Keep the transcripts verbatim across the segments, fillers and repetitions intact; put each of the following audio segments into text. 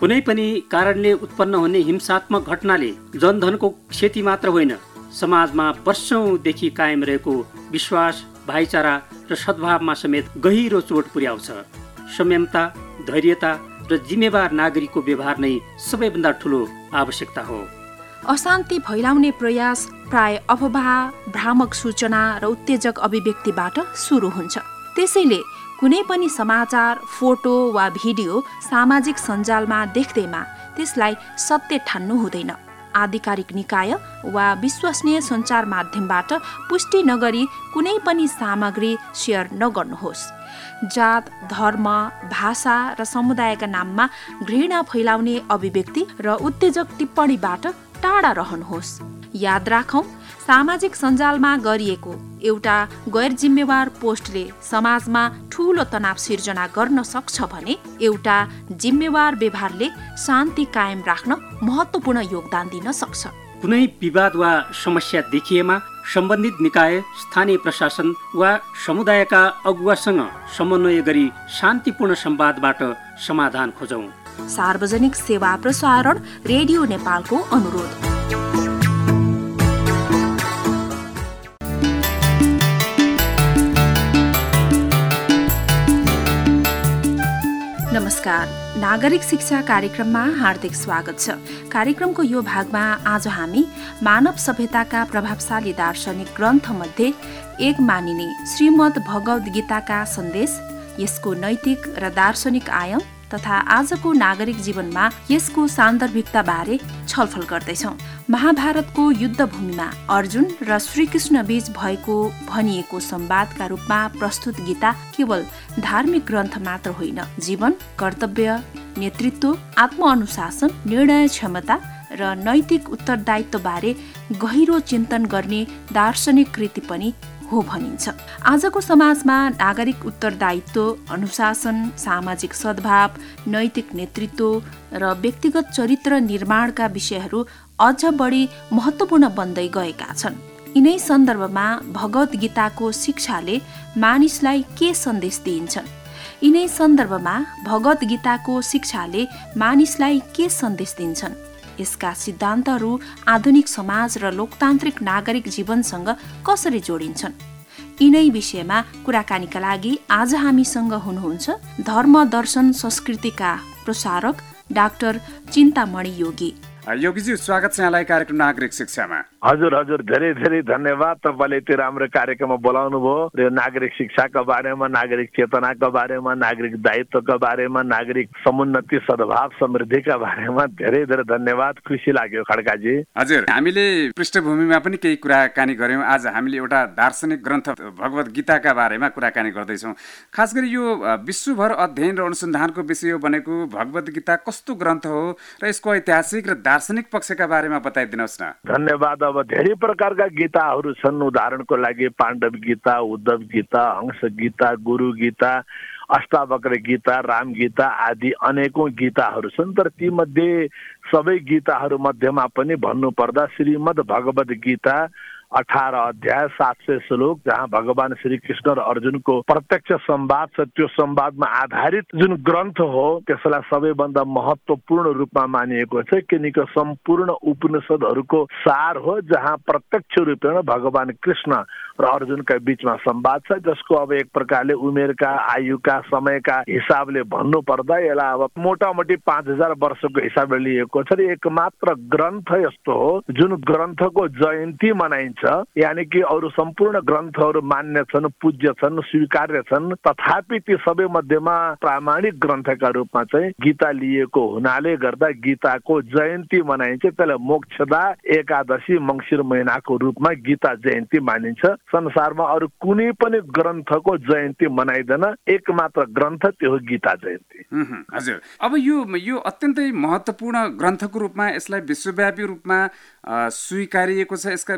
कुनै पनि कारणले उत्पन्न हुने हिंसात्मक घटनाले जनधनको क्षति मात्र होइन, समाजमा वर्षौंदेखि कायम रहेको विश्वास, भाइचारा र सद्भावमा समेत गहिरो चोट पुर्याउँछ। संयमता, धैर्यता र जिम्मेवार नागरिकको व्यवहार नै सबैभन्दा ठुलो आवश्यकता हो। अशान्ति फैलाउने प्रयास प्राय अफवाह, भ्रामक सूचना र उत्तेजक अभिव्यक्तिबाट सुरु हुन्छ। त्यसैले कुनै पनि समाचार, फोटो वा भिडियो सामाजिक सञ्जालमा देख्दैमा त्यसलाई सत्य ठान्नु हुँदैन। आधिकारिक निकाय वा विश्वसनीय सञ्चार माध्यमबाट पुष्टि नगरी कुनै पनि सामग्री सेयर नगर्नुहोस्। जात, धर्म, भाषा र समुदायका नाममा घृणा फैलाउने अभिव्यक्ति र उत्तेजक टिप्पणीबाट टाढा रहनुहोस्। याद राखौं, सामाजिक सञ्जालमा गरिएको एउटा गैर जिम्मेवार पोस्टले समाजमा ठूलो तनाव सिर्जना गर्न सक्छ भने एउटा जिम्मेवार व्यवहारले शान्ति कायम राख्न महत्त्वपूर्ण योगदान दिन सक्छ। कुनै विवाद वा समस्या देखिएमा सम्बन्धित निकाय, स्थानीय प्रशासन वा समुदायका अगुवासँग समन्वय गरी शान्तिपूर्ण संवादबाट समाधान खोजौं। सार्वजनिक सेवा प्रसारण रेडियो नेपालको अनुरोध। नमस्कार, नागरिक शिक्षा कार्यक्रममा हार्दिक स्वागत छ। कार्यक्रमको यो भागमा आज हामी मानव सभ्यताका प्रभावशाली दार्शनिक ग्रन्थमध्ये एक मानिने श्रीमद् भगवद् गीताका सन्देश, यसको नैतिक र दार्शनिक आयाम तथा आजको नागरिक जीवनमा यसको सान्दर्भिकता बारे छलफल गर्दैछौँ। महाभारतको युद्धभूमिमा अर्जुन र श्रीकृष्ण बीच भएको भनिएको संवादका रूपमा प्रस्तुत गीता केवल धार्मिक ग्रन्थ मात्र होइन, जीवन, कर्तव्य, नेतृत्व, आत्मअनुशासन, निर्णय क्षमता र नैतिक उत्तरदायित्व बारे गहिरो चिन्तन गर्ने दार्शनिक कृति पनि हो भनिन्छ। आजको समाजमा नागरिक उत्तरदायित्व, अनुशासन, सामाजिक सद्भाव, नैतिक नेतृत्व र व्यक्तिगत चरित्र निर्माणका विषयहरू अझ बढी महत्त्वपूर्ण बन्दै गएका छन्। यिनै सन्दर्भमा भगवद् गीताको शिक्षाले मानिसलाई के सन्देश दिइन्छन्? यिनै सन्दर्भमा भगवद् गीताको शिक्षाले मानिसलाई के सन्देश दिन्छन्? यसका सिद्धान्तहरू आधुनिक समाज र लोकतान्त्रिक नागरिक जीवनसँग कसरी जोडिन्छन्? यिनै विषयमा कुराकानीका लागि आज हामीसँग हुनुहुन्छ धर्म दर्शन संस्कृतिका प्रसारक डाक्टर चिन्तामणि योगी। योगीजी, स्वागत छ यहाँलाई कार्यक्रम नागरिक शिक्षामा। हजुर हजुर धेरै धेरै धन्यवाद। तपाईँले त्यो राम्रो कार्यक्रममा बोलाउनु भयो र यो नागरिक शिक्षाका बारेमा, नागरिक चेतनाका बारेमा, नागरिक दायित्वका बारेमा, नागरिक समुन्नति, सद्भाव, समृद्धिका बारेमा धेरै धेरै धन्यवाद। खुसी लाग्यो खड्काजी। हजुर, हामीले पृष्ठभूमिमा पनि केही कुराकानी गऱ्यौँ। आज हामीले एउटा दार्शनिक ग्रन्थ भगवद् गीताका बारेमा कुराकानी गर्दैछौँ। खास गरी यो विश्वभर अध्ययन र अनुसन्धानको विषय बनेको भगवद् गीता कस्तो ग्रन्थ हो र यसको ऐतिहासिक र दार्शनिक पक्षका बारेमा बताइदिनुहोस् न। धन्यवाद। अब धेरै प्रकारका गीताहरू छन्। उदाहरणको लागि पाण्डव गीता, उद्धव गीता, हंस गीता, गुरु गीता, अष्टावक्र गीता, राम गीता आदि अनेकौं गीताहरू छन्। तर ती मध्ये सबै गीताहरू मध्येमा पनि भन्नुपर्दा श्रीमद् भगवद् गीता अठार अध्याय सात सय श्लोक, जहाँ भगवान श्री कृष्ण र अर्जुनको प्रत्यक्ष संवाद छ, त्यो संवादमा आधारित जुन ग्रन्थ हो त्यसलाई सबैभन्दा महत्त्वपूर्ण रूपमा मानिएको छ, किनकि सम्पूर्ण उपनिषदहरूको सार हो, जहाँ प्रत्यक्ष रूपमा भगवान कृष्ण र अर्जुनका बीचमा संवाद छ, जसको अब एक प्रकारले उमेरका, आयुका, समयका हिसाबले भन्नु पर्दा यसलाई अब मोटामोटी पाँच हजार वर्षको हिसाबले लिएको छ। एक मात्र ग्रन्थ यस्तो हो जुन ग्रन्थको जयन्ती मनाइन्छ, यानि कि अरू सम्पूर्ण ग्रन्थहरू मान्य छन्, पूज्य छन्, स्वीकार्य छन्, तथापि ती सबै मध्येमा प्रामाणिक ग्रन्थका रूपमा चाहिँ गीता लिएको हुनाले गर्दा गीताको जयन्ती मनाइन्छ। त्यसलाई मोक्षदा एकादशी मङ्सिर महिनाको रूपमा गीता जयन्ती मानिन्छ। संसारमा अरू कुनै पनि ग्रन्थको जयन्ती मनाइदैन, एक मात्र ग्रन्थ, त्यो हो गीता जयन्ती। हजुर, अब यो यो अत्यन्तै महत्त्वपूर्ण ग्रन्थको रूपमा यसलाई विश्वव्यापी रूपमा स्वीकारिएको छ। यसका विषयमा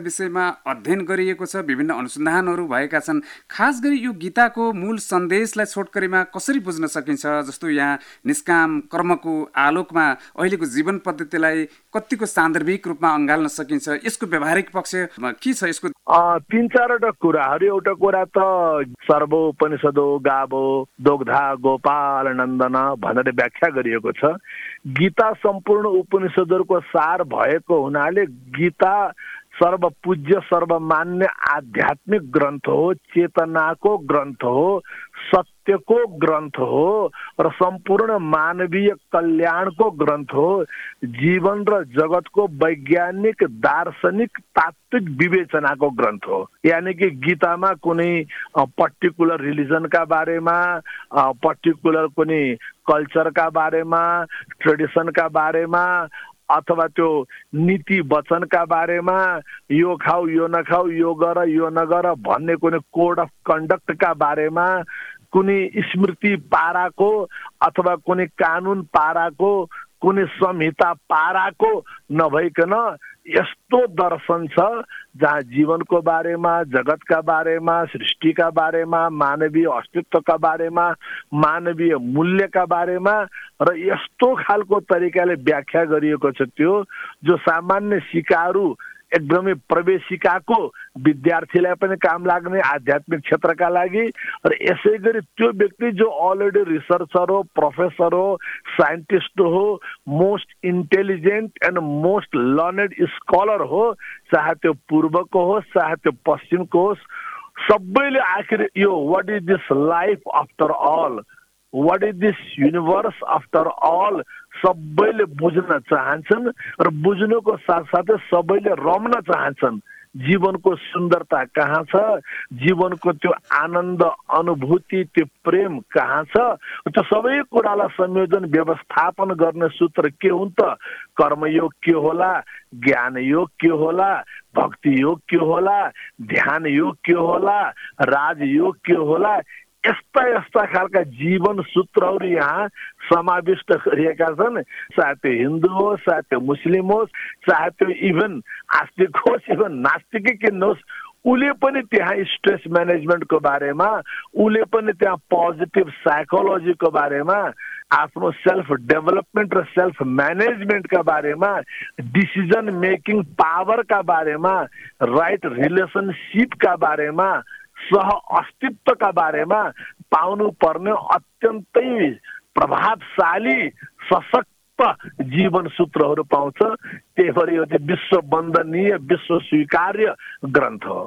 अध्ययन गरिएको छ, विभिन्न अनुसन्धानहरू भएका छन्। खास गरी यो गीताको मूल सन्देशलाई छोटकरीमा कसरी बुझ्न सकिन्छ? जस्तो यहाँ निष्काम कर्मको आलोकमा अहिलेको जीवन पद्धतिलाई कतिको सान्दर्भिक रूपमा अँगाल्न सकिन्छ? यसको व्यावहारिक पक्ष के छ? यसको तीन चारवटा कुराहरू। एउटा कुरा त सर्वोपनिषदो गावो दोग्धा गोपाल नन्दन भनेर व्याख्या गरिएको छ। गीता सम्पूर्ण उपनिषदहरूको सार भएको हुनाले गीता सर्वपूज्य सर्वमान्य आध्यात्मिक ग्रन्थ हो, चेतनाको ग्रन्थ हो, सत्यको ग्रन्थ हो र सम्पूर्ण मानवीय कल्याणको ग्रन्थ हो। जीवन र जगतको वैज्ञानिक दार्शनिक तात्विक विवेचनाको ग्रन्थ हो। यानी कि गीतामा कुनै पर्टिकुलर रिलिजनका बारेमा, पर्टिकुलर कुनै कल्चरका बारेमा, ट्रेडिसनका बारेमा अथवा त्यो नीति वचनका बारेमा यो खाऊ यो नखाऊ यो गर यो नगर भन्ने कुनै कोड अफ कन्डक्टका बारेमा, कुनै स्मृति पाराको अथवा कुनै कानुन पाराको, कुनै संहिता पाराको नभइकन यस्तो दर्शन छ जहाँ जीवनको बारेमा, जगतका बारेमा, सृष्टिका बारेमा, मानवीय अस्तित्वका बारेमा, मानवीय मूल्यका बारेमा र यस्तो खालको तरिकाले व्याख्या गरिएको छ त्यो जो सामान्य सिकारु एकदमै प्रवेशिकाको विद्यार्थीलाई पनि काम लाग्ने आध्यात्मिक क्षेत्रका लागि र यसै गरी त्यो व्यक्ति जो अलरेडी रिसर्चर हो, प्रोफेसर हो, साइन्टिस्ट हो, most intelligent and most learned scholar हो, चाहे त्यो पूर्वको होस् चाहे त्यो पश्चिमको होस्, सबैले आखिर यो what is this life after all, what is this universe after all सबैले बुझ्न चाहन्छन् र बुझ्नुको साथसाथै सबैले रम्न चाहन्छन्। जीवनको सुन्दरता कहाँ छ, जीवनको त्यो आनन्द अनुभूति त्यो प्रेम कहाँ छ, त्यो सबै कुरालाई संयोजन व्यवस्थापन गर्ने सूत्र के हुन् त? कर्मयोग के होला, ज्ञान योग के होला, भक्ति योग के होला, ध्यान योग के होला, राजयोग के होला, यस्ता यस्ता खालका जीवन सूत्रहरू यहाँ समाविष्ट गरिएका छन्। चाहे त्यो हिन्दू होस्, चाहे त्यो मुस्लिम होस्, चाहे त्यो इभन आस्तिक होस्, इभन नास्तिकै किन होस्, उसले पनि त्यहाँ स्ट्रेस म्यानेजमेन्टको बारेमा, उसले पनि त्यहाँ पोजिटिभ साइकोलोजीको बारेमा, आफ्नो सेल्फ डेभलपमेन्ट र सेल्फ म्यानेजमेन्टका बारेमा, डिसिजन मेकिङ पावरका बारेमा, राइट रिलेसनसिपका बारेमा, सह अस्तित्वका बारेमा पाउनु पर्ने अत्यन्तै प्रभावशाली सशक्त जीवन सूत्रहरू पाउँछ। त्यही भएर यो चाहिँ विश्व वन्दनीय विश्व स्वीकार्य ग्रन्थ हो।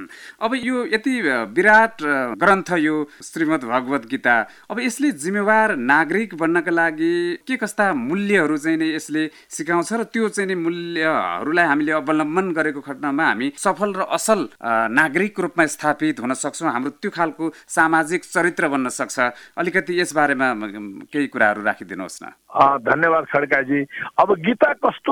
अब यो यति विराट ग्रन्थ यो श्रीमद् भगवत गीता, अब यसले जिम्मेवार नागरिक बन्नका लागि के कस्ता मूल्यहरू चाहिँ नि यसले सिकाउँछ र त्यो चाहिँ नि मूल्यहरूलाई हामीले अवलम्बन गरेको खण्डमा हामी सफल र असल नागरिक रूपमा स्थापित हुन सक्छौँ, हाम्रो त्यो खालको सामाजिक चरित्र बन्न सक्छ। अलिकति यस बारेमा केही कुराहरू राखिदिनुहोस् न। धन्यवाद खड्काजी। अब गीता कस्तो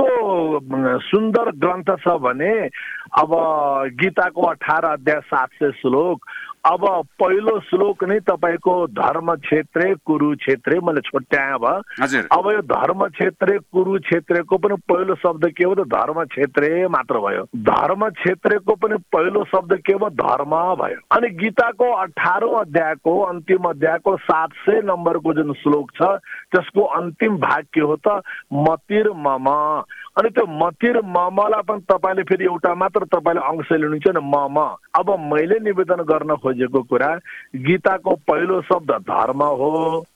सुन्दर ग्रन्थ छ भने अब गीताको अठारह अध्याय सात सय श्लोक, अब पहिलो श्लोक नै तपाईँको धर्म क्षेत्रे कुरुक्षेत्रे मैले छुट्याएँ। अब अब यो धर्म क्षेत्रे कुरुक्षेत्रको पनि पहिलो शब्द के हो त? धर्म क्षेत्रे मात्र भयो। धर्म क्षेत्रको पनि पहिलो शब्द के हो? धर्म भयो। अनि गीताको अठारौं अध्यायको अन्तिम अध्यायको सात सय नम्बरको जुन श्लोक छ त्यसको अन्तिम भाग के हो त? मतिर मम। अनि त्यो मतिर ममलाई पनि तपाईँले फेरि एउटा मात्र तपाईँले अंश लिनुहुन्छ नि, मम। अब मैले निवेदन गर्न खोजेको कुरा गीताको पहिलो शब्द धर्म हो,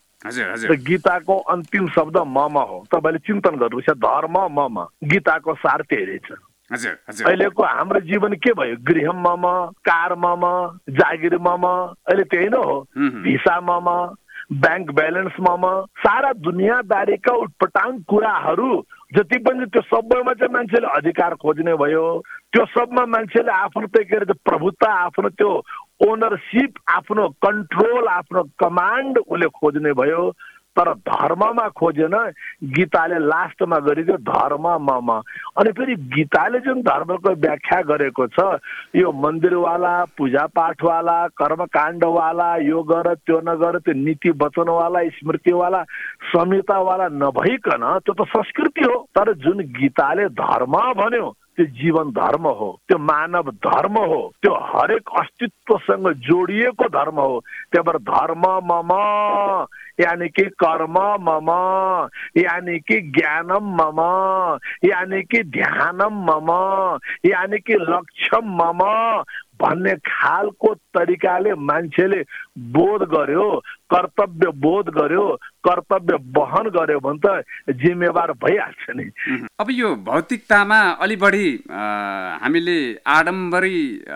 गीताको अन्तिम शब्द मम हो। तपाईँले चिन्तन गर्नुहोस्, धर्म मम, गीताको सार त्यही रहेछ। अहिलेको हाम्रो जीवन के भयो? गृह मम, कार मम, जागिर मम, अहिले त्यही न हो। भिसा मम, ब्याङ्क ब्यालेन्स मम, सारा दुनियाँदारीका उटपटाङ कुराहरू जति पनि त्यो सबैमा चाहिँ मान्छेले अधिकार खोज्ने भयो। त्यो सबमा मान्छेले आफ्नो त्यो के अरे प्रभुत्व, आफ्नो त्यो ओनरसिप, आफ्नो कन्ट्रोल, आफ्नो कमान्ड उसले खोज्ने भयो। तर धर्ममा खोजेन। गीताले लास्टमा गरिदियो धर्म मम। अनि फेरि गीताले जुन धर्मको व्याख्या गरेको छ यो मन्दिरवाला, पूजापाठवाला, कर्मकाण्डवाला, यो गर त्यो नगर, त्यो नीति वचनवाला, स्मृतिवाला, संहितावाला नभइकन त्यो त संस्कृति हो। तर जुन गीताले धर्म भन्यो त्यो जीवन धर्म हो, त्यो मानव धर्म हो, त्यो हरेक अस्तित्वसँग जोडिएको धर्म हो। त्यही भएर धर्म मम यानी कि कर्म मम यानी कि ज्ञानम मम यानी कि ध्यानम मम यानी कि लक्ष्यम मम भन्ने खालको तरिकाले मान्छेले बोध गर्यो, कर्तव्य बोध गर्यो, कर्तव्य वहन गर्यो भने त जिम्मेवार भइहाल्छ नि। अब यो भौतिकतामा अलि बढी हामीले आडम्बरी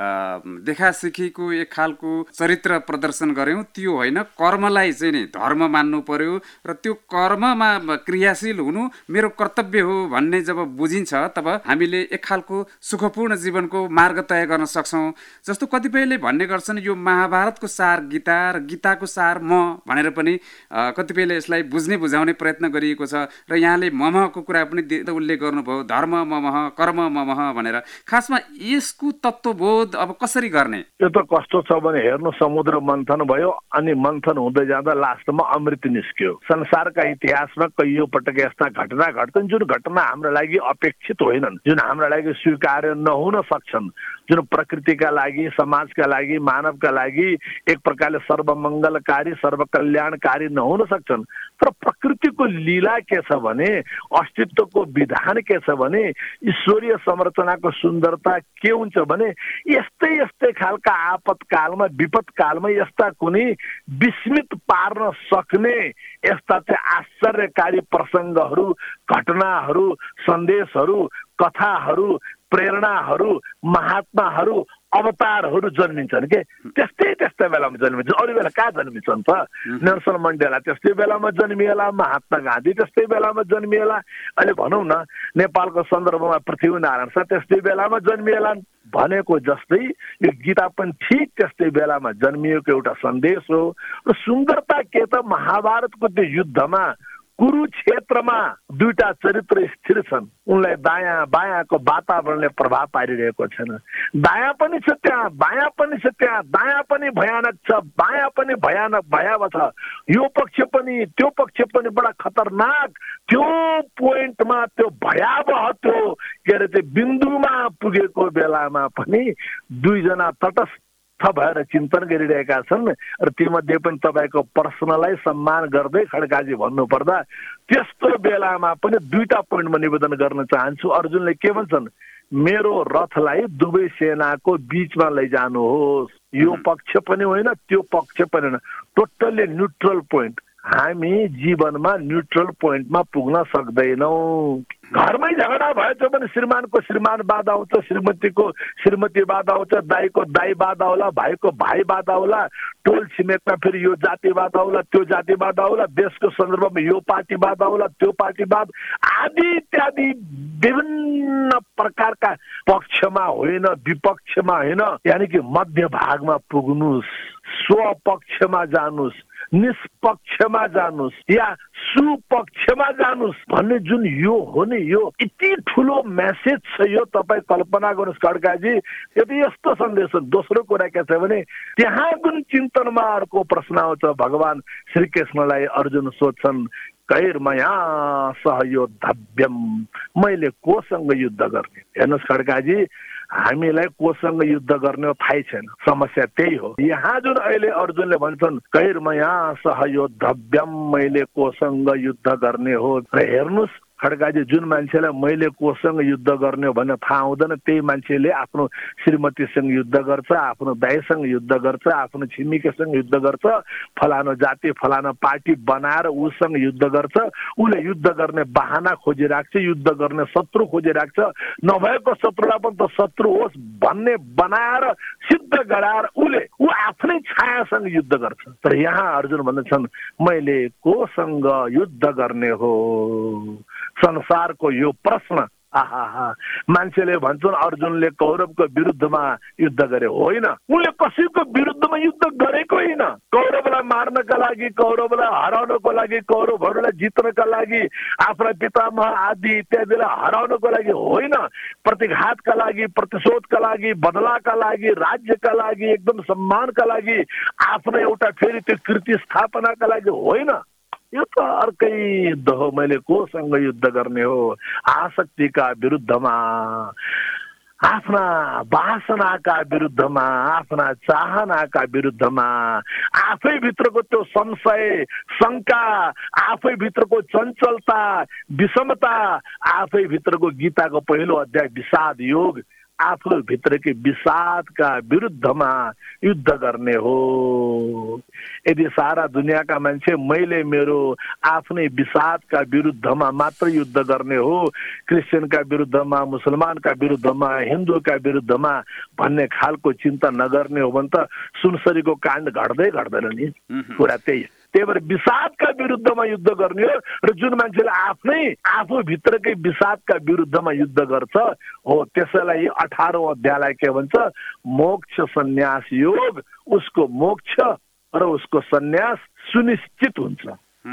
देखासिखीको एक खालको चरित्र प्रदर्शन गर्यौं, त्यो होइन, कर्मलाई चाहिँ नि धर्म मान्नु पर्यो र त्यो कर्ममा क्रियाशील हुनु मेरो कर्तव्य हो भन्ने जब बुझिन्छ तब हामीले एक खालको सुखपूर्ण जीवनको मार्ग तय गर्न सक्छौं। जस्तो कतिपयले भन्ने गर्छन् यो महाभारतको सार गीता र गीताको सार म भनेर पनि कतिपयले यसलाई बुझ्ने बुझाउने प्रयत्न गरिएको छ र यहाँले ममको कुरा पनि उल्लेख गर्नुभयो, धर्म ममः कर्म ममः भनेर। खासमा यसको तत्त्वबोध अब कसरी गर्ने? त्यो त कस्तो छ भने हेर्नु, समुद्र मन्थन भयो अनि मन्थन हुँदै जाँदा लास्टमा अमृत निस्क्यो। संसारका इतिहासमा कैयौं पटक यस्ता घटना घट्छन् जुन घटना हाम्रो लागि अपेक्षित होइनन्, जुन हाम्रो लागि स्वीकार्य नहुन सक्छन्, जुन प्रकृतिका लागि, समाजका लागि, मानवका लागि एक प्रकारले सर्वमङ्गलकारी सर्वकल्याणकारी नहुन सक्छन्। तर प्रकृतिको लीला के छ भने, अस्तित्वको विधान के छ भने, ईश्वरीय संरचनाको सुन्दरता के हुन्छ भने यस्तै यस्तै खालका आपतकालमा विपतकालमा यस्ता कुनै विस्मित पार्न सक्ने यस्ता चाहिँ आश्चर्यकारी प्रसङ्गहरू, घटनाहरू, सन्देशहरू, कथाहरू, प्रेरणाहरू, महात्माहरू, अवतारहरू जन्मिन्छन् के। त्यस्तै त्यस्तै बेलामा जन्मिन्छ। अरू बेला कहाँ जन्मिन्छन् त? नेल्सन मण्डेला त्यस्तै बेलामा जन्मिएला, महात्मा गान्धी त्यस्तै बेलामा जन्मिएला, अहिले भनौँ न नेपालको सन्दर्भमा पृथ्वीनारायण शाह त्यस्तै बेलामा जन्मिएला भनेको जस्तै यो गीता पनि ठिक त्यस्तै बेलामा जन्मिएको एउटा सन्देश हो। र सुन्दरता के त, महाभारतको त्यो युद्धमा कुरुक्षेत्रमा दुईटा चरित्र स्थिर छन्, उनलाई दायाँ बायाँको वातावरणले प्रभाव पारिरहेको छैन। दायाँ पनि छ त्यहाँ, बायाँ पनि छ त्यहाँ, दायाँ पनि भयानक छ, बायाँ पनि भयानक भयावह छ, यो पक्ष पनि त्यो पक्ष पनि बडा खतरनाक। त्यो पोइन्टमा त्यो भयावह त्यो के अरे त्यो बिन्दुमा पुगेको बेलामा पनि दुईजना तटस्थ भएर चिन्तन गरिरहेका छन्। र तीमध्ये पनि तपाईँको पर्सनलाई सम्मान गर्दै खड्काजी भन्नुपर्दा त्यस्तो बेलामा पनि दुईटा पोइन्टमा निवेदन गर्न चाहन्छु। अर्जुनले के भन्छन्, मेरो रथलाई दुवै सेनाको बीचमा लैजानुहोस्, यो पक्ष पनि होइन त्यो पक्ष पनि होइन, टोटल्ली न्युट्रल पोइन्ट। हामी जीवनमा न्युट्रल पोइन्टमा पुग्न सक्दैनौँ। घरमै झगडा भएछ भने श्रीमानको श्रीमान बाधा आउँछ, श्रीमतीको श्रीमती बाधा आउँछ, दाईको दाई बाधा होला, भाइको भाइ बाधा होला, टोल छिमेकमा फेरि यो जाति बाधा होला, त्यो जाति बाधा होला, देशको सन्दर्भमा यो पार्टी बाधा होला, त्यो पार्टी बाधा आदि इत्यादि विभिन्न प्रकारका पक्षमा होइन, विपक्षमा होइन, यानि कि मध्य भागमा पुग्नुस्, स्वपक्षमा जानुस्, निष्पक्षमा जानुस् या सुपक्षमा जानुस् भन्ने जुन यो हो नि, यो यति ठुलो मेसेज छ। यो तपाईँ कल्पना गर्नुहोस् खड्काजी, यदि यस्तो सन्देश हो। दोस्रो कुरा के छ भने त्यहाँ जुन चिन्तनमा अर्को प्रश्न आउँछ, भगवान श्री कृष्णलाई अर्जुन सोध्छन्, कैर्मया सहयोद्धव्यम, मैले कोसँग युद्ध गर्ने? हेर्नुहोस् खड्काजी, हामीलाई कोसँग युद्ध गर्ने थाहै छैन, समस्या त्यही हो। यहाँ जुन अहिले अर्जुनले भन्छन् कैर्मया सहयोद्धव्यम, मैले कोसँग युद्ध गर्ने हो, र हेर्नुहोस् खड्काजी, जुन मान्छेलाई मैले कोसँग युद्ध गर्ने हो भनेर थाहा हुँदैन त्यही मान्छेले आफ्नो श्रीमतीसँग युद्ध गर्छ, आफ्नो दाइसँग युद्ध गर्छ, आफ्नो छिमेकीसँग युद्ध गर्छ, फलानो जाति फलानो पार्टी बनाएर उसँग युद्ध गर्छ, उसले युद्ध गर्ने बहाना खोजिराख्छ, युद्ध गर्ने शत्रु खोजिराख्छ, नभएको शत्रुलाई पनि त शत्रु होस् भन्ने बनाएर सिद्ध गराएर उसले ऊ आफ्नै छायासँग युद्ध गर्छ। तर यहाँ अर्जुन भन्दछन् मैले कोसँग युद्ध गर्ने हो? संसारको यो प्रश्न, आहा, मान्छेले भन्छन् अर्जुनले कौरवको विरुद्धमा युद्ध गरे, होइन, उनले कसैको विरुद्धमा युद्ध गरेको होइन। कौरवलाई मार्नका लागि, कौरवलाई हराउनको लागि, कौरवहरूलाई जित्नका लागि, आफ्ना पितामह आदि इत्यादिलाई हराउनको लागि होइन, प्रतिघातका लागि, प्रतिशोधका लागि, बदलाका लागि, राज्यका लागि, एकदम सम्मानका लागि, आफ्नो एउटा फेरि त्यो कृति स्थापनाका लागि होइन। यो त अर्कै युद्ध हो। मैले कोसँग युद्ध गर्ने हो? आसक्तिका विरुद्धमा, आफ्ना वासनाका विरुद्धमा, आफ्ना चाहनाका विरुद्धमा, आफै भित्रको त्यो संशय, शङ्का, आफै भित्रको चञ्चलता, विषमता, आफै भित्रको गीताको पहिलो अध्याय विषाद योग, आफू भित्रकै विषादका विरुद्धमा युद्ध गर्ने हो। यदि सारा दुनियाँका मान्छे मैले मेरो आफ्नै विषादका विरुद्धमा मात्र युद्ध गर्ने हो, क्रिस्चियनका विरुद्धमा, मुसलमानका विरुद्धमा, हिन्दूका विरुद्धमा भन्ने खालको चिन्ता नगर्ने हो भने त सुनसरीको काण्ड घट्दै घट्दैन नि। कुरा त्यही। त्यही भएर विषादका विरुद्धमा युद्ध गर्ने हो र जुन मान्छेले आफ्नै आफू भित्रकै विषादका विरुद्धमा युद्ध गर्छ हो त्यसैलाई अठारौं अध्यायलाई के भन्छ? मोक्ष सन्यास योग। उसको मोक्ष र उसको सन्यास सुनिश्चित हुन्छ।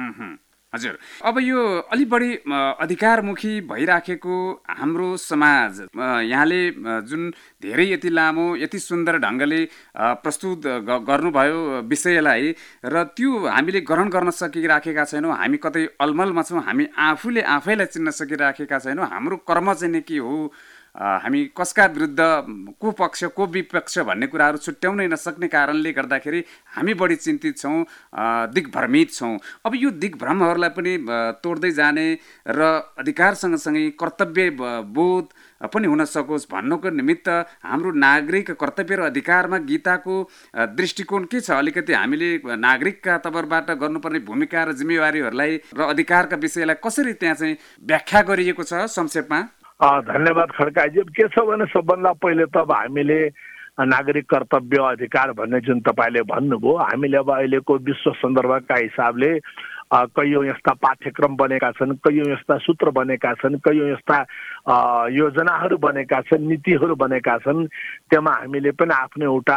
हजुर, अब यो अलि बढी अधिकारमुखी भइराखेको हाम्रो समाज, यहाँले जुन धेरै यति लामो यति सुन्दर ढङ्गले प्रस्तुत गर्नुभयो विषयलाई, र त्यो हामीले ग्रहण गर्न सकिराखेका छैनौँ। हामी कतै अलमलमा छौँ, हामी आफूले आफैलाई चिन्न सकिराखेका छैनौँ। हाम्रो कर्म चाहिँ के हो, हामी कसका विरुद्ध, को पक्ष को विपक्ष भन्ने कुराहरू छुट्याउनै नसक्ने कारणले गर्दाखेरि हामी बढी चिन्तित छौँ, दिग्भ्रमित छौँ। अब यो दिग्भ्रमहरूलाई पनि तोड्दै जाने र अधिकार सँगसँगै कर्तव्य बोध पनि हुन सकोस् भन्नुको निमित्त हाम्रो नागरिक कर्तव्य र अधिकारमा गीताको दृष्टिकोण के छ? अलिकति हामीले नागरिकका तर्फबाट गर्नुपर्ने भूमिका र जिम्मेवारीहरूलाई र अधिकारका विषयलाई कसरी त्यहाँ चाहिँ व्याख्या गरिएको छ संक्षेपमा? धन्यवाद खड्काजी। के छ भने सबभन्दा पहिले त अब हामीले नागरिक कर्तव्य अधिकार भन्ने जुन तपाईँले भन्नुभयो, हामीले अब अहिलेको विश्व सन्दर्भका हिसाबले कैयौँ यस्ता पाठ्यक्रम बनेका छन्, कैयौँ यस्ता सूत्र बनेका छन्, कैयौँ यस्ता योजनाहरू बनेका छन्, नीतिहरू बनेका छन्। त्यसमा हामीले पनि आफ्नो एउटा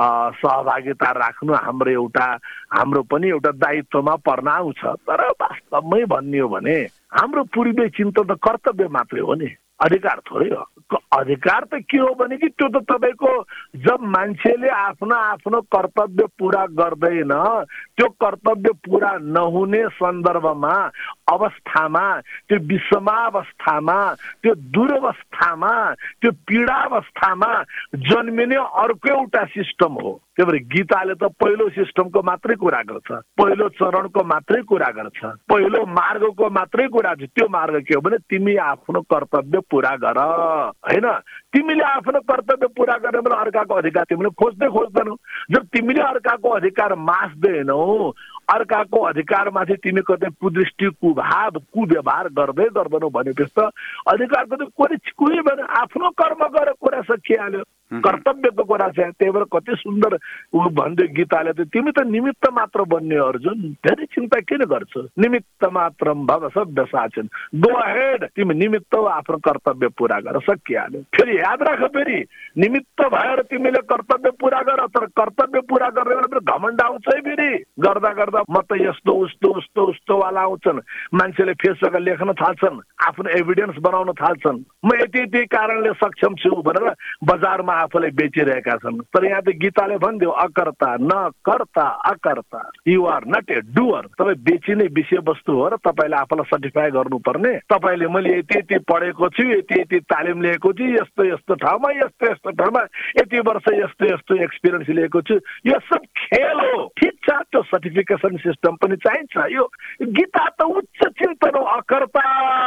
सहभागिता राख्नु हाम्रो एउटा हाम्रो पनि एउटा दायित्वमा पर्न आउँछ। तर वास्तवमै भन्ने हो भने हाम्रो पूर्वीय चिन्तन त कर्तव्य मात्रै हो नि, अधिकार थोरै हो। अधिकार त के हो भने कि त्यो त तपाईँको जब मान्छेले आफ्नो आफ्नो कर्तव्य पुरा गर्दैन, त्यो कर्तव्य पुरा नहुने सन्दर्भमा, अवस्थामा, त्यो विषमावस्थामा, त्यो दुरवस्थामा, त्यो पीडावस्थामा जन्मिने अर्को एउटा सिस्टम हो। त्यही भएर गीताले त पहिलो सिस्टमको मात्रै कुरा गर्छ, पहिलो चरणको मात्रै कुरा गर्छ, पहिलो मार्गको मात्रै कुरा गर्छ। त्यो मार्ग के हो भने तिमी आफ्नो कर्तव्य पुरा गर, होइन? तिमीले आफ्नो कर्तव्य पुरा गर्ने बेला अर्काको अधिकार तिमीले खोज्दै खोज्दैनौ। जब तिमीले अर्काको अधिकार मास्दैनौ, अर्काको अधिकारमाथि तिमी कतै कुदृष्टि, कुभाव, कुव्यवहार गर्दै गर्दैनौ भनेपछि त अधिकारको त कुनै कुनै भने आफ्नो कर्म गरेर कुरा सकिहाल्यो, कर्तव्यको कुरा छ। त्यही भएर कति सुन्दर ऊ भन्दै गीताले त तिमी त निमित्त मात्र बन्ने अर्जुन, धेरै चिन्ता किन गर्छौ? निमित्त मात्र भव सभ्य साचन। गो अहेड, तिमी निमित्त आफ्नो कर्तव्य पुरा गर, सकिहाल्यो। फेरि याद राख, फेरि निमित्त भएर तिमीले कर्तव्य पुरा गर, तर कर्तव्य पुरा गर्ने बेला घमण्ड आउँछ है। फेरि गर्दा गर्दा म त यस्तो उस्तो उस्तो उस्तो वाला आउँछन्, मान्छेले फेसबुकमा लेख्न थाल्छन्, आफ्नो एभिडेन्स बनाउन थाल्छन्, म यति यति कारणले सक्षम छु भनेर बजारमा आफूलाई बेचिरहेका छन्। तर यहाँ त गीताले भनिदियो अकर्ता न कर्ता अकर्ता, you are not a doer. तपाईँ बेचिने विषयवस्तु हो र तपाईँले आफूलाई सर्टिफाई गर्नुपर्ने। तपाईँले मैले यति यति पढेको छु, यति यति तालिम लिएको छु, यस्तो यस्तो ठाउँमा, यस्तो यस्तो ठाउँमा यति वर्ष यस्तो यस्तो एक्सपिरियन्स लिएको छु, यो सब खेल हो। ठिक छ, त्यो सर्टिफिकेसन सिस्टम पनि चाहिन्छ। यो गीता त उच्च चिन्तन हो। अकर्ता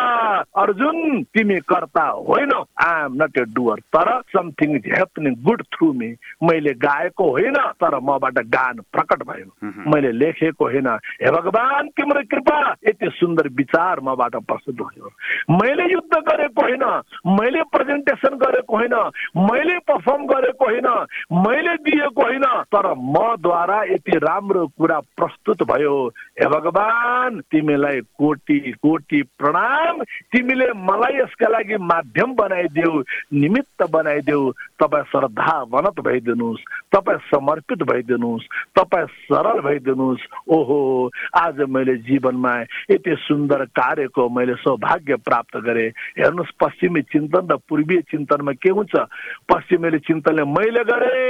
अर्जुन, तिमी कर्ता होइन, I am not a doer, तर something is happening good through me. मैले गाएको होइन, तर मबाट गान प्रकट भयो। मैले लेखेको होइन, हे भगवान तिम्रो कृपा, यति सुन्दर विचार मबाट प्रस्तुत भयो। मैले युद्ध गरेको होइन, मैले प्रेजेन्टेसन गरेको होइन, मैले पर्फर्म गरेको होइन, मैले दिएको होइन, तर मद्वारा यति राम्रो कुरा प्रस्तुत भयो। हे भगवान तिमीलाई कोट कोटी कोटी प्रणाम। तिमीले मलाई यसका लागि माध्यम बनाइदेऊ, निमित्त बनाइदेऊ। तपाईँ श्रद्धावनत भइदिनुहोस्, तपाईँ समर्पित भइदिनुहोस्, तपाईँ सरल भइदिनुहोस्। ओहो, आज मैले जीवनमा यति सुन्दर कार्यको मैले सौभाग्य प्राप्त गरेँ। हेर्नुहोस्, पश्चिमी चिन्तन र पूर्वीय चिन्तनमा के हुन्छ? पश्चिमेली चिन्तनले मैले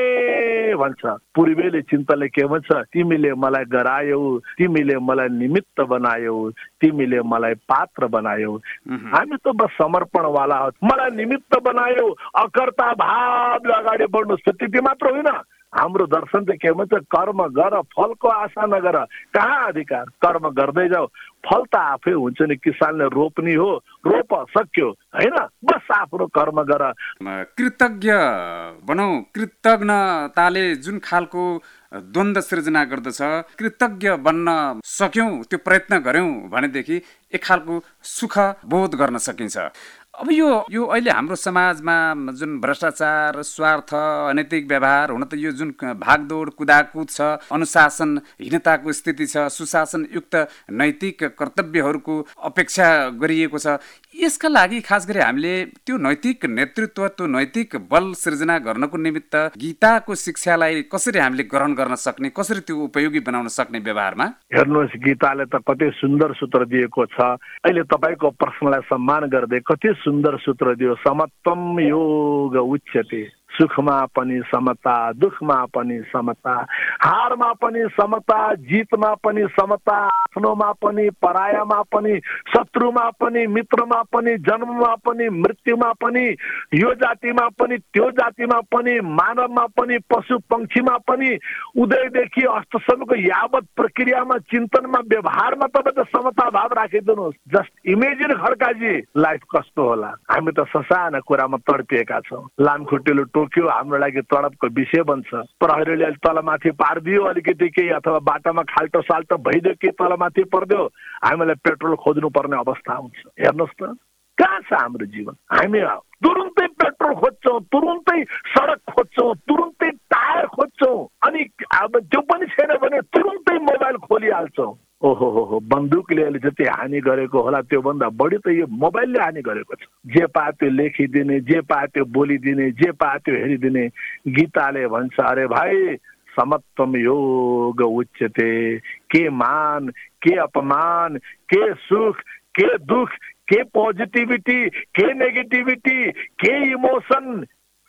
गरेँ भन्छ, पूर्वीयले चिन्तनले के भन्छ? तिमीले मलाई गरायौ, तिमीले मलाई निमित्त बनायौ, तिमीले मलाई पात्र बनायौ। हामी त बस समर्पणवाला हो। मलाई निमित्त बनायौ, अकर्ता भावले अगाडि बढ्नुहोस्। त्यति मात्र होइन, हाम्रो दर्शन चाहिँ के भन्छ? कर्म गर, फलको आशा नगर। कहाँ अधिकार? कर्म गर्दै जाऊ, फल त आफै हुन्छ नि। किसानले रोप्ने हो, रोप, सक्यो होइन? बस आफ्नो कर्म गर। कृतज्ञ बनौ। कृतज्ञताले जुन खालको द्वन्द्व सृजना गर्दछ, कृतज्ञ बन्न सक्यौँ, त्यो प्रयत्न गऱ्यौँ भनेदेखि एक खालको सुख बोध गर्न सकिन्छ। अब यो यो अहिले हाम्रो समाजमा जुन भ्रष्टाचार, स्वार्थ, अनैतिक व्यवहार, हुन त यो जुन भागदौड कुदाकुद छ, अनुशासनहीनताको स्थिति छ, सुशासनयुक्त नैतिक कर्तव्यहरूको अपेक्षा गरिएको छ, यसका लागि खास गरी हामीले त्यो नैतिक नेतृत्व, त्यो नैतिक बल सृजना गर्नको निमित्त गीताको शिक्षालाई कसरी हामीले ग्रहण गर्न सक्ने, कसरी त्यो उपयोगी बनाउन सक्ने व्यवहारमा? हेर्नुहोस्, गीताले त कति सुन्दर सूत्र दिएको छ। अहिले तपाईँको प्रश्नलाई सम्मान गर्दै कति सुन्दर सूत्र दियो। समत्वम योग उच्यते। सुखमा पनि समता, दुखमा पनि समता, हारमा पनि समता, जितमा पनि समता, आफ्नोमा पनि, परायामा पनि, शत्रुमा पनि, मित्रमा पनि, जन्ममा पनि, मृत्युमा पनि, यो जातिमा पनि, त्यो जातिमा पनि, मानवमा पनि, पशु पक्षीमा पनि, उदयदेखि अस्तसम्मको यावत प्रक्रियामा, चिन्तनमा, व्यवहारमा तपाईँ त समता भाव राखिदिनुहोस्। जस्ट इमेजिन खड्काजी, लाइफ कस्तो होला। हामी त ससाना कुरामा तडपिएका छौँ। लामखुट्टेले टोक्यो, हाम्रो लागि तडपको विषय बन्छ। प्रहरीले तलमाथि पारिदियो अलिकति केही, अथवा बाटामा खाल्टो साल्टो भइदियो केही, तलमाथि परिदियो, हामीलाई पेट्रोल खोज्नु पर्ने अवस्था हुन्छ। हेर्नुहोस् त, कहाँ छ हाम्रो जीवन? हामी तुरुन्तै पेट्रोल खोज्छौँ, तुरुन्तै सडक खोज्छौँ, तुरुन्तै टायर खोज्छौँ, अनि अब त्यो पनि छैन भने तुरुन्तै मोबाइल खोलिहाल्छौँ। ओहो हो हो, बन्दुकले अहिले जति हानि गरेको होला त्योभन्दा बढी त यो मोबाइलले हानि गरेको छ। जे पाए त्यो लेखिदिने, जे पाए त्यो बोलिदिने, जे पाए त्यो हेरिदिने। गीताले भन्छ, अरे भाइ समत्वम योग उच्यते। के मान, के अपमान, के सुख, के दुख, के पोजिटिभिटी, के नेगेटिभिटी, के इमोसन,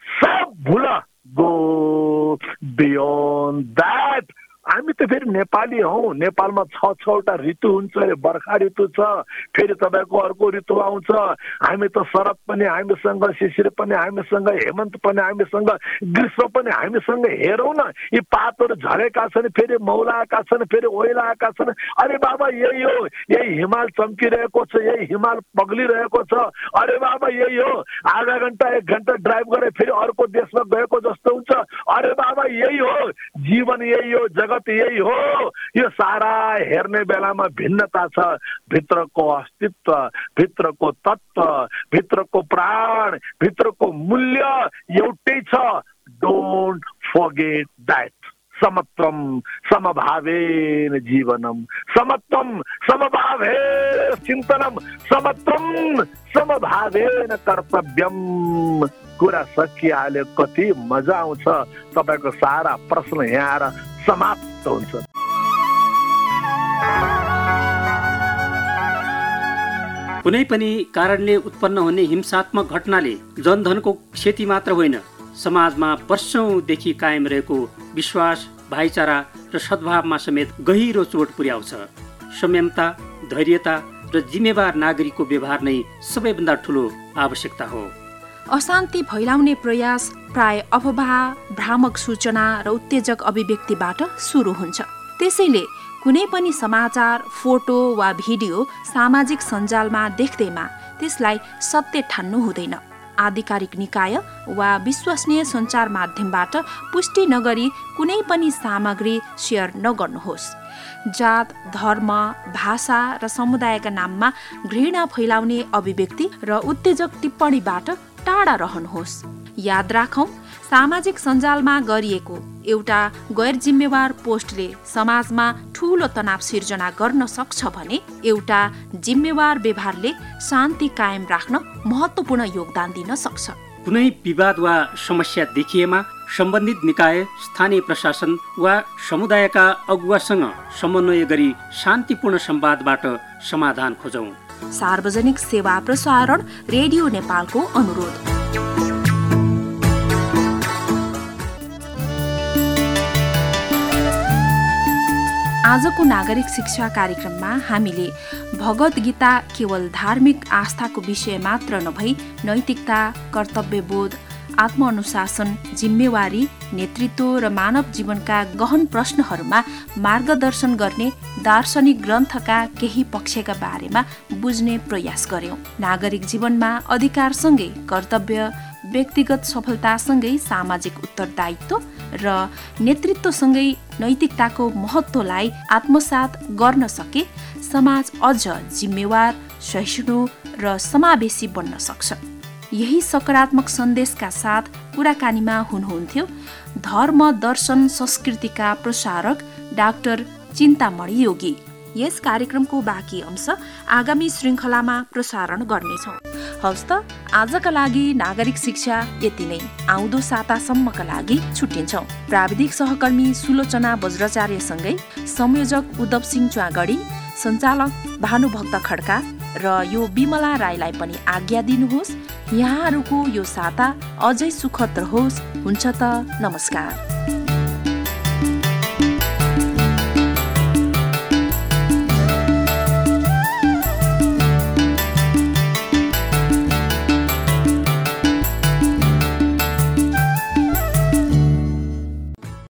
सब भुल। Go beyond that. हामी त फेरि नेपाली हौ। नेपालमा छ छवटा ऋतु हुन्छ अरे। बर्खा ऋतु छ, फेरि तपाईँको अर्को ऋतु आउँछ। हामी त शरद पनि हामीसँग, शिशिर पनि हामीसँग, हेमन्त पनि हामीसँग, ग्रीष्म पनि हामीसँग। हेरौँ न, यी पातहरू झरेका छन्, फेरि मौलाएका छन्, फेरि ओइलाएका छन्। अरे बाबा यही हो, यही हिमाल चम्किरहेको छ, यही हिमाल पग्लिरहेको छ। अरे बाबा यही हो, आधा घन्टा एक घन्टा ड्राइभ गरे फेरि अर्को देशमा गएको जस्तो हुन्छ। अरे बाबा यही हो, जीवन यही हो, जगत यही हो। यो सारा हेर्ने बेलामा भिन्नता छ। भित्रको अस्तित्व, भित्रको तत्व, भित्रको प्राण, भित्रको मूल्य एउटै छ। Don't forget that. समत्वम समभावेन जीवनम, समत्वम समभावेन चिन्तनम, समत्वम समभावेन कर्तव्यम। कुरा सकिहाल्यो, कति मजा आउँछ। तपाईँको सारा प्रश्न यहाँ आएर समाप्त हुन्छ। कुनै पनि कारणले उत्पन्न हुने हिंसात्मक घटनाले जनधनको क्षति मात्र होइन, समाजमा वर्षौंदेखि कायम रहेको विश्वास, भाइचारा र सद्भावमा समेत गहिरो चोट पुर्याउँछ। संयमता, धैर्यता र जिम्मेवार नागरिकको व्यवहार नै सबैभन्दा ठूलो आवश्यकता हो। अशान्ति फैलाउने प्रयास प्राय अफवाह, भ्रामक सूचना र उत्तेजक अभिव्यक्तिबाट सुरु हुन्छ। त्यसैले कुनै पनि समाचार, फोटो वा भिडियो सामाजिक सञ्जालमा देख्दैमा त्यसलाई सत्य ठान्नु हुँदैन। आधिकारिक निकाय वा विश्वसनीय सञ्चार माध्यमबाट पुष्टि नगरी कुनै पनि सामग्री सेयर नगर्नुहोस्। जात, धर्म, भाषा र समुदायका नाममा घृणा फैलाउने अभिव्यक्ति र उत्तेजक टिप्पणीबाट टाढा रहनुहोस्। याद राखौं, सामाजिक सञ्जालमा गरिएको एउटा गैर जिम्मेवार पोस्टले समाजमा ठूलो तनाव सिर्जना गर्न सक्छ भने एउटा जिम्मेवार व्यवहारले शान्ति कायम राख्न महत्त्वपूर्ण योगदान दिन सक्छ। कुनै विवाद वा समस्या देखिएमा सम्बन्धित निकाय, स्थानीय प्रशासन वा समुदायका अगुवासँग समन्वय गरी शान्तिपूर्ण संवादबाट समाधान खोजौं। सार्वजनिक सेवा प्रसारण रेडियो नेपालको अनुरोध। आजको नागरिक शिक्षा कार्यक्रममा हामीले भगवत गीता केवल धार्मिक आस्थाको विषय मात्र नभई नैतिकता, कर्तव्यबोध, आत्मअनुशासन, जिम्मेवारी, नेतृत्व र मानव जीवनका गहन प्रश्नहरूमा मार्गदर्शन गर्ने दार्शनिक ग्रन्थका केही पक्षका बारेमा बुझ्ने प्रयास गर्यौं। नागरिक जीवनमा अधिकारसँगै कर्तव्य, व्यक्तिगत सफलतासँगै सामाजिक उत्तरदायित्व र नेतृत्वसँगै नैतिकताको महत्त्वलाई आत्मसात गर्न सके समाज अझ जिम्मेवार, सहिष्णु र समावेशी बन्न सक्छ। यही सकारात्मक सन्देशका साथ कुराकानीमा हुनुहुन्थ्यो धर्म, दर्शन, संस्कृतिका प्रसारक डाक्टर चिन्तामणि योगी। यस कार्यक्रमको बाँकी अंश आगामी श्रृङ्खलामा प्रसारण गर्नेछौँ। हवस् त, आजका लागि नागरिक शिक्षा यति नै। आउँदो सातासम्मका लागि छुट्टिन्छौँ। प्राविधिक सहकर्मी सुलोचना बज्राचार्यसँगै संयोजक उद्धव सिंह च्वागडी, सञ्चालक भानुभक्त खड्का र यो बिमला राईलाई पनि आज्ञा दिनुहोस्। यहाँहरूको यो साता अझै सुखद रहोस्। हुन्छ त, नमस्कार।